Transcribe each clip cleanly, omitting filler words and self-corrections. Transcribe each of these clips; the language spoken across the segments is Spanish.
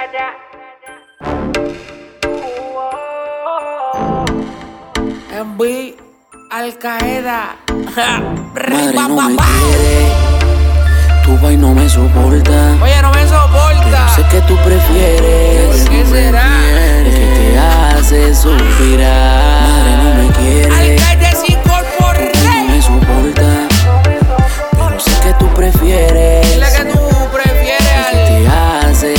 Enví Al Qaeda. Madre no me quiere, tu vaina no me soporta. Oye, no me soporta. Pero sé que tú prefieres. ¿Por qué será? El que te hace suspirar. Madre no me quiere, Alcalde sin corpo no me soporta. Pero sé que tú prefieres. Dile que tú prefieres El que te hace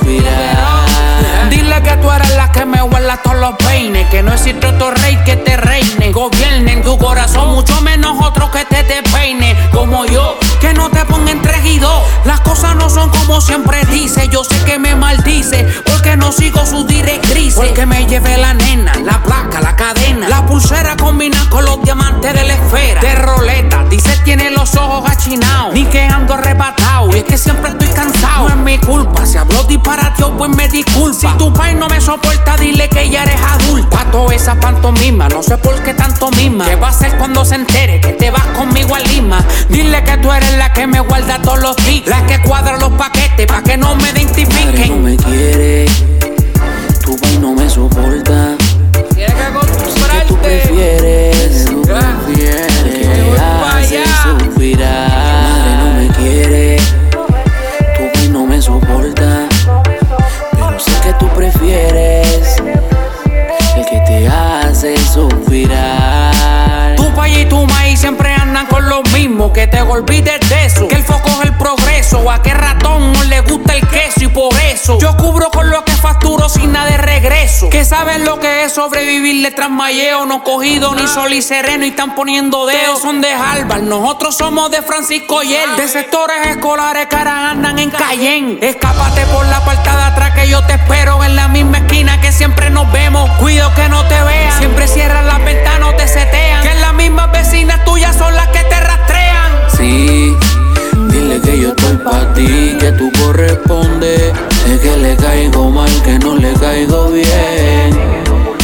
suspirar. Dile que tú eres la que me guarda todos los peines. Que no existe otro rey que te reine, gobierne en tu corazón, mucho menos otro que te peine. Como yo, que no te ponga en 3 y 2. Las cosas no son como siempre dice. Yo sé que me maldice porque no sigo sus directrices. Porque me llevé la nena, la placa, la cadena, la pulsera combina con los diamantes de la esfera. De roleta, dice tiene los ojos achinados, ni que ando arrebatado. Y es que siempre estoy cansado. No es mi culpa, si hablo disparateo pues me disculpa. Si tu pai no me soporta, dile que ya eres adulta. Pa' toda esa pantomima, no sé por qué tanto mima. ¿Qué va a hacer cuando se entere que te vas conmigo a Lima? Dile que tú eres la que me guarda todos los tics, la que cuadra los paquetes pa' que no me Madre identifiquen. no me quiere, tu vaina no me soporta. Tienes que acostumbrarte. Que tú prefieres, tú Ya. prefieres. El que Me te voy pa' hace allá. suspirar. Madre no me quiere, tu vaina no me soporta. Pero sé que tú prefieres. El que te hace suspirar. Tu pai y tu maíz siempre andan con lo mismo. Que te olvides de eso, que el foco es el progreso. A qué ratón no le gusta el queso y por eso yo cubro con lo que facturo sin nada de regreso. Que saben lo que es sobrevivirle tras malleo. No cogido ni sol y sereno y están poniendo dedos. Son de Harvard, nosotros somos de Francisco Yel. De sectores escolares que ahora andan en Cayenne. Escápate por la parte de atrás que yo te espero en la misma esquina que siempre nos vemos. Cuido que no te vean, siempre cierran las ventanas o te setean. Que las mismas vecinas tuyas son las que te rastrean. Sí, dile que yo estoy pa' ti, que tú correspondes. Es que le caigo mal, que no le caigo bien.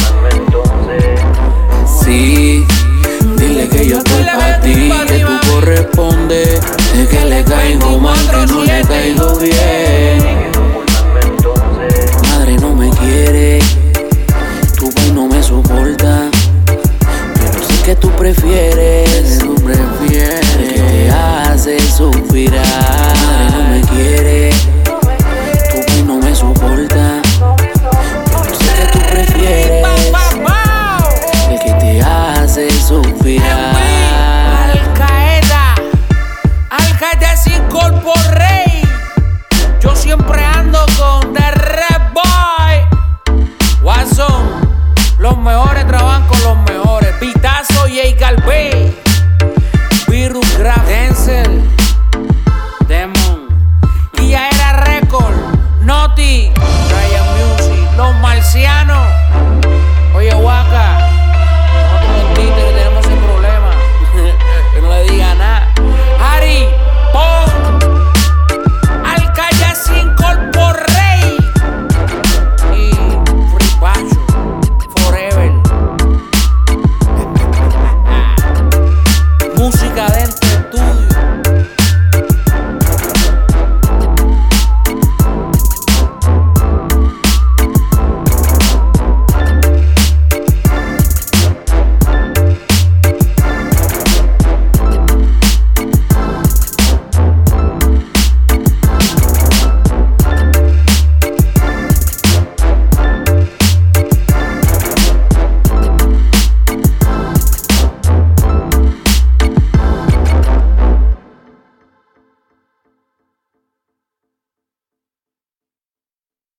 Sí, dile que yo estoy pa' ti, que tú correspondes. Es que le caigo mal, que no le caigo bien. Madre no me quiere, tu vaina no me soporta. Pero sé que tú prefieres, el que te hace suspirar. Madre no me quiere, tu vaina no me soporta. Pero sé que tú prefieres, el que te hace suspirar. Al Qaeda, Al Qaeda sin corpo rey. Yo siempre ando con The Red Boy. Watson, los mejores trabajan con los mejores. Pitazo, J. Galvez, Virus Graf, Denzel, Demon, y ya era Record, Naughty, Ryan Music, Los Marcianos.